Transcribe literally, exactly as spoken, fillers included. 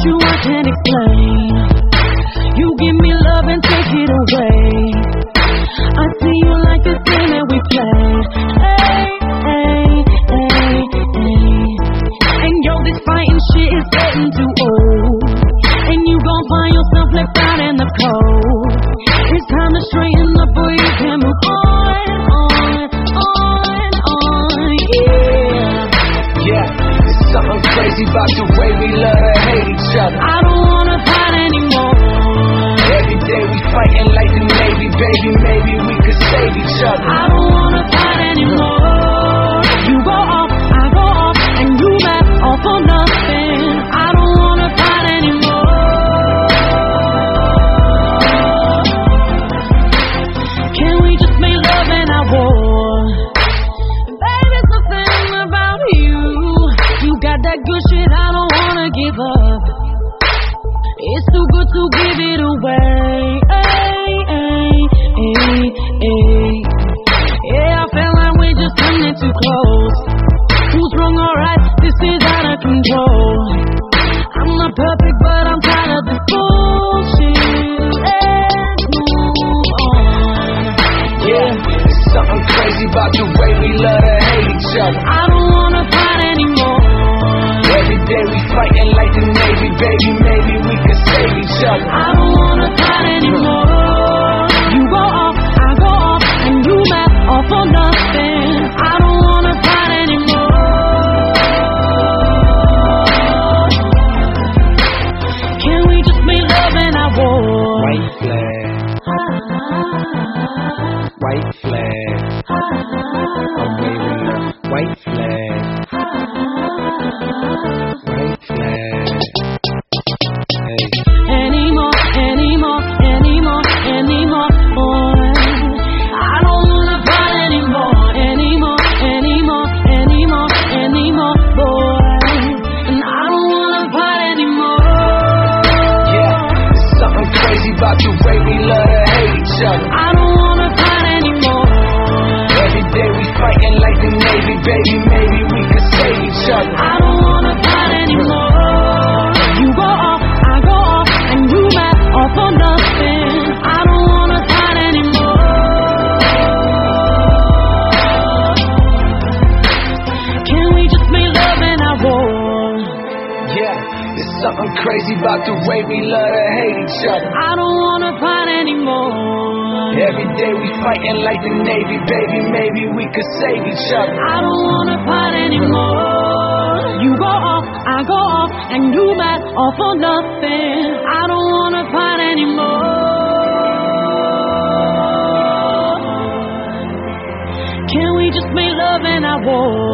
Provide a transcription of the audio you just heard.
you I can't explain. You give me love and take it away. I see you like this game that we play. Hey, hey, hey, hey. And yo, this fighting shit is getting too old. And you gon' find yourself left out in the cold. It's time to straighten up, boy, you can move on, on, on, on, yeah. Yeah, there's something crazy about the way we love to hate each other. I don't wanna fight anymore. Every day we fighting like the Navy, baby, maybe we could save each other. I don't wanna fight anymore. You go off, I go off, and you mad all for nothing. I don't wanna fight anymore. Can we just make love and not war? Baby, something about you. You got that good shit I don't wanna give up. It's too good to give it away. Ay, ay, ay, ay. Yeah, I feel like we're just coming too close. Who's wrong or right? This is out of control. I'm not perfect, but I'm tired of this bullshit. Let's move on. Yeah, there's something crazy about the way we love to hate each other. I don't wanna fight anymore. Every day we fighting like the Navy, baby, maybe we could save each other. I don't wanna fight anymore. You go off, I go off, and you mad all for nothing. I don't wanna fight anymore. Can we just make love and not war? White flag, white flag, I'm waving a white flag, white flag. Hey. Anymore, anymore, anymore, anymore, boy. I don't wanna fight anymore, anymore, anymore, anymore, anymore, boy. And I don't wanna fight anymore. Yeah, there's something crazy about the way we love to hate each other. I don't wanna fight anymore. Every day we fighting like the Navy, baby, maybe we could save each other. I don't wanna fight anymore. You go off, I go off, and you mad all for nothing. I don't wanna fight anymore. Can we just make love and not war? Yeah, there's something crazy about the way we love to hate each other. I don't wanna fight anymore. Every day we fighting like the Navy, baby, maybe we could save each other. I don't wanna fight anymore. You go off, I go off, and you mad all for nothing. I don't wanna fight anymore. Can we just make love and not war?